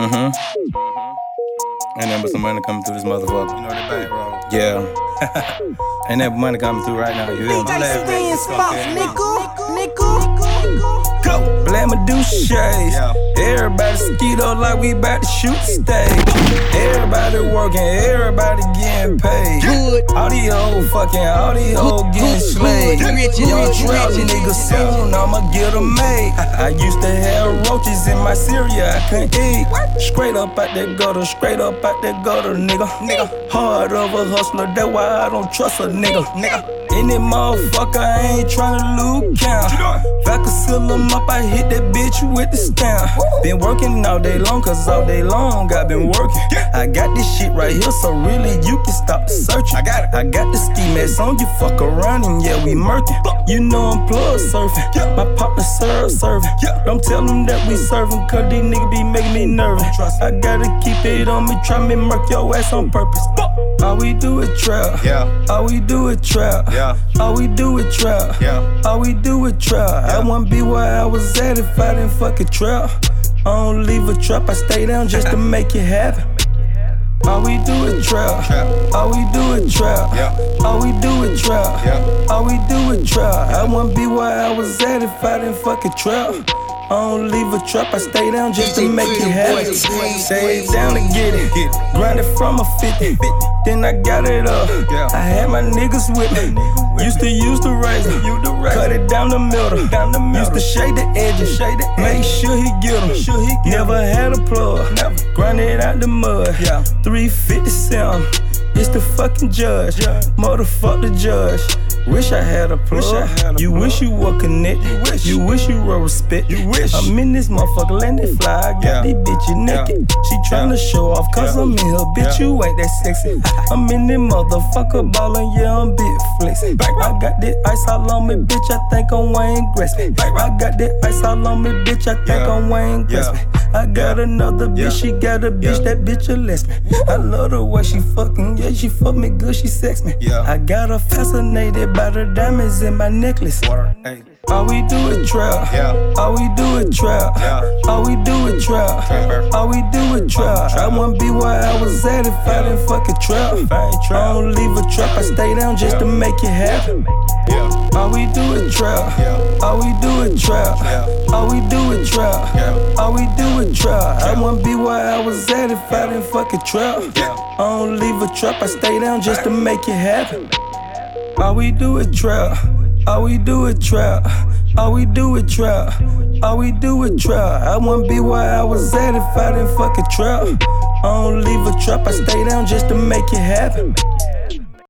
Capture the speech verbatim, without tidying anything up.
Mm-hmm. Ain't that but some money coming through this motherfucker. You know that bank roll. Yeah. Ain't that but money coming through right now. You feel me? D J stay in spots, nigga. Nigga. Go. Blamma do shades. Yeah. Everybody skeeto like we bout to shoot the stage. Everybody working, everybody getting paid. Good. All these old fucking, all these old getting slayed. Rich, Young rich, trap rich. nigga soon, I'ma get 'em made. I used to have roaches in my cereal, I couldn't eat. Straight up out that gutter, straight up out that gutter, nigga. Nigga. Hard of a hustler, that's why I don't trust a nigga. Nigga. Any motherfucker, I ain't tryna lose count. If I could seal 'em up, I hit that bitch with the stamp. Been working all day long, cause all day long I been working. I got this shit right here, so really you can stop the searching. I got it. I got the ski mask on, you fuck around and yeah, we murking. You know I'm plug surfing, my partner serve serving. Don't tell them that we serving, cause these niggas be making me nervous. I gotta keep it on me, try me murk your ass on purpose. All we do is trap, Yeah. all we do is trap. Yeah. All we do is trap. Yeah. All we do is trap. I wouldn't be where I was at if I didn't fucking trap. I don't leave a trap, I stay down just to make it happen. All we do is trap. Trap. All we do is trap. Yeah. All we do is trap. Yeah. All we do is trap. I wouldn't be where I was at if I didn't fucking trap. I don't leave a trap, I stay down just to make it happen. Stay down to get it. Grind it from a fifty. Then I got it up. Yeah. I had my niggas with me. Used to use the razor. Cut it down the middle. Used to shade the edges. Make sure he get 'em. Never had a plug. Grind it out the mud. three fifty-seven. It's the fucking judge. Motherfuck the judge. Wish I had a plug. Wish I had a you plug. wish you were connected. You wish. You wish you were respect. You wish. I'm in this motherfucker landing fly. I got Yeah. these bitches naked. She tryna show off cause Yeah. I'm in her. Bitch, Yeah. you ain't that sexy. I'm in this motherfucker ballin', yeah, I'm big flexin'. I got that ice all on me, bitch. I think I'm Wayne Gretzky. I got that ice all on me, bitch. I think Yeah. I'm Wayne Yeah. Gretzky. I got another bitch, Yeah. she got a bitch, Yeah. that bitch a lesbian. I love the way she fucking, yeah, she fuck me good, she sex me. Yeah. I got her fascinated by the diamonds in my necklace. Water. Hey. All we do is trap. Yeah. All we do is trap. Yeah. All we do is trap. Trapper. All we do is trap. I wouldn't be where I was at if I didn't fucking trap. I don't leave a trap, I stay down just to make it happen. Yeah. All we do is trap. Yeah. All we do is trap. Yeah. All we do is trap. Yeah. All we do is trap. I Yeah. wouldn't be where I was at if I didn't fucking trap. Yeah. I don't leave a trap, I stay down just to make it happen. All we do is trap. All we do is trap. All we do is trap. All we do is trap. I wouldn't be where I was at if I didn't fucking trap. I don't leave a trap, I stay down just to make it happen.